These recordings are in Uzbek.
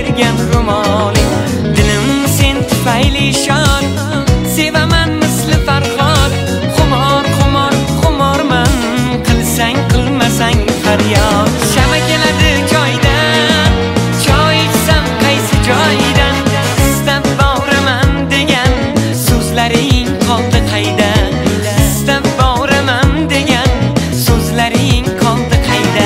bergan ro'moling. Dilim sen tufayli shod, sevaman misli Farhod. Xumor, xumor, xumorman, qilsang qilmasang faryod. Shama keladi joydan, choy ichsam qaysi joydan? Istab boraman degan so'zlaring qoldi qayda? Istab boraman degan so'zlaring qoldi qayda?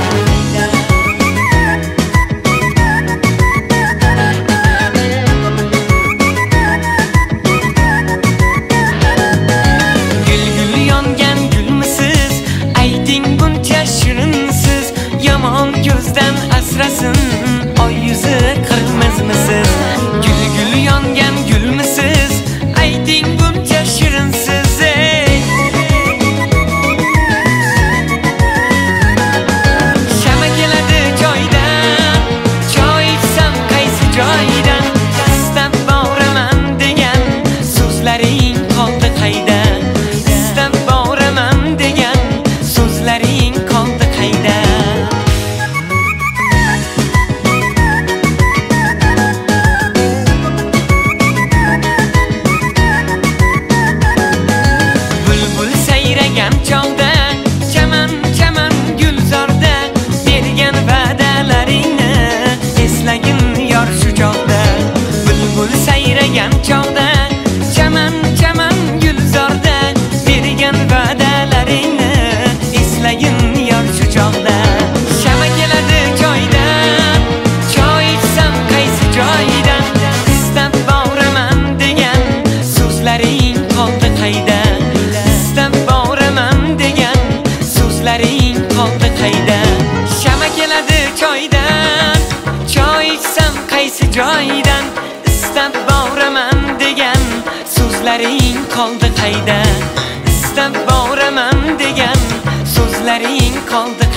Yomon ko'zdan asrasin oy yuzi qirmizmisiz? Gul gul yongan gulmisiz? Ayting buncha shirinsiz. Shama keladi joydan, choy ichsam qaysi joydan? Istab boraman degan so'zlaring qoldi qayda? Istab boraman degan so'zlaring qoldi qayda? Chog'da chaman chaman gulzorda bergan va'dalaringni eslagin yor shu chog'da. Bulbul sayragan chog'da chaman chaman gulzorda bergan va'dalaringni eslagin yor shu chog'da. Shama keladi joydan, choy ichsam qaysi joydan? Istab boraman degan so'zlaring qoldi qayda? Istab boraman degan so'zlaring qoldi qayda? Shama keladi joydan, choy ichsam qaysi joydan? Istab boraman degan so'zlaring qoldi qayda? Istab boraman degan so'zlaring qoldi